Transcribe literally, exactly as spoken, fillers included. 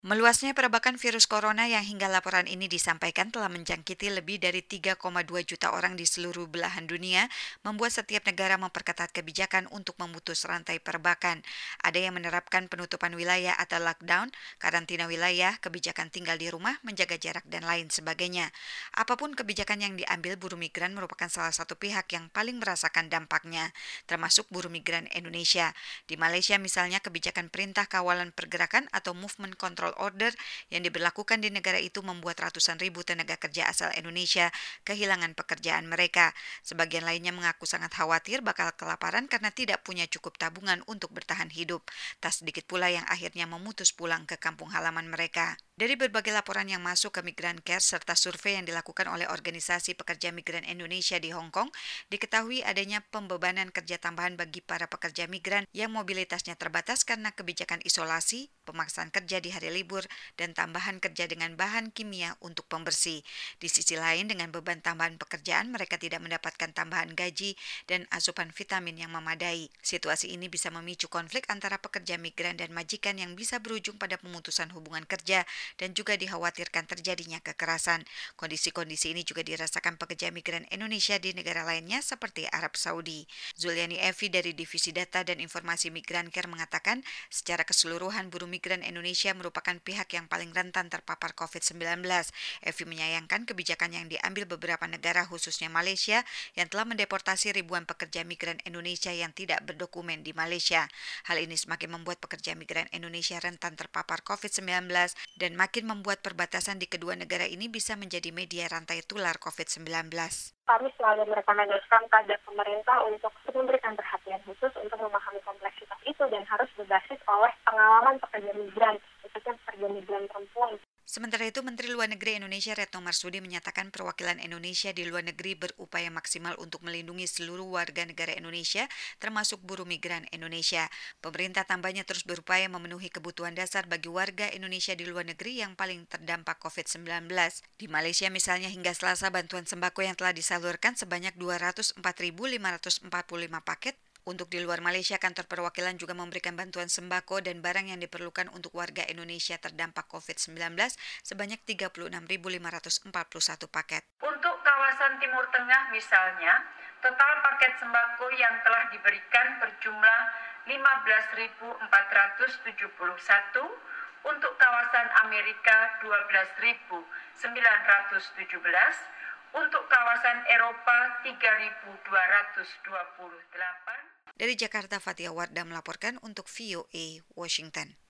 Meluasnya perbakan virus corona yang hingga laporan ini disampaikan telah menjangkiti lebih dari tiga koma dua juta orang di seluruh belahan dunia, membuat setiap negara memperketat kebijakan untuk memutus rantai perbakan. Ada yang menerapkan penutupan wilayah atau lockdown, karantina wilayah, kebijakan tinggal di rumah, menjaga jarak, dan lain sebagainya. Apapun kebijakan yang diambil, buruh migran merupakan salah satu pihak yang paling merasakan dampaknya, termasuk buruh migran Indonesia. Di Malaysia misalnya, kebijakan perintah kawalan pergerakan atau movement control order yang diberlakukan di negara itu membuat ratusan ribu tenaga kerja asal Indonesia kehilangan pekerjaan mereka. Sebagian lainnya mengaku sangat khawatir bakal kelaparan karena tidak punya cukup tabungan untuk bertahan hidup. Tak sedikit pula yang akhirnya memutus pulang ke kampung halaman mereka. Dari berbagai laporan yang masuk ke Migran Care serta survei yang dilakukan oleh Organisasi Pekerja Migran Indonesia di Hong Kong, diketahui adanya pembebanan kerja tambahan bagi para pekerja migran yang mobilitasnya terbatas karena kebijakan isolasi, pemaksaan kerja di hari libur, dan tambahan kerja dengan bahan kimia untuk pembersih. Di sisi lain, dengan beban tambahan pekerjaan, mereka tidak mendapatkan tambahan gaji dan asupan vitamin yang memadai. Situasi ini bisa memicu konflik antara pekerja migran dan majikan yang bisa berujung pada pemutusan hubungan kerja dan juga dikhawatirkan terjadinya kekerasan. Kondisi-kondisi ini juga dirasakan pekerja migran Indonesia di negara lainnya seperti Arab Saudi. Zuliani Evi dari Divisi Data dan Informasi Migran Care mengatakan, secara keseluruhan buruh migran Indonesia merupakan pihak yang paling rentan terpapar covid sembilan belas. Evi menyayangkan kebijakan yang diambil beberapa negara khususnya Malaysia yang telah mendeportasi ribuan pekerja migran Indonesia yang tidak berdokumen di Malaysia. Hal ini semakin membuat pekerja migran Indonesia rentan terpapar covid sembilan belas dan makin membuat perbatasan di kedua negara ini bisa menjadi media rantai tular covid sembilan belas. Kami selalu merekomendasikan pada pemerintah untuk memberikan perhatian khusus untuk memahami kompleksitas itu dan harus berbasis oleh pengalaman pekerja migran, khususnya pekerja migran perempuan. Sementara itu, Menteri Luar Negeri Indonesia Retno Marsudi menyatakan perwakilan Indonesia di luar negeri berupaya maksimal untuk melindungi seluruh warga negara Indonesia, termasuk buruh migran Indonesia. Pemerintah tambahnya terus berupaya memenuhi kebutuhan dasar bagi warga Indonesia di luar negeri yang paling terdampak covid sembilan belas. Di Malaysia misalnya, hingga Selasa bantuan sembako yang telah disalurkan sebanyak dua ratus empat ribu lima ratus empat puluh lima paket. Untuk di luar Malaysia, kantor perwakilan juga memberikan bantuan sembako dan barang yang diperlukan untuk warga Indonesia terdampak covid sembilan belas sebanyak tiga puluh enam ribu lima ratus empat puluh satu paket. Untuk kawasan Timur Tengah misalnya, total paket sembako yang telah diberikan berjumlah lima belas ribu empat ratus tujuh puluh satu, untuk kawasan Amerika dua belas ribu sembilan ratus tujuh belas, untuk kawasan Eropa tiga ribu dua ratus dua puluh delapan. Dari Jakarta, Fatia Wardah melaporkan untuk V O A Washington.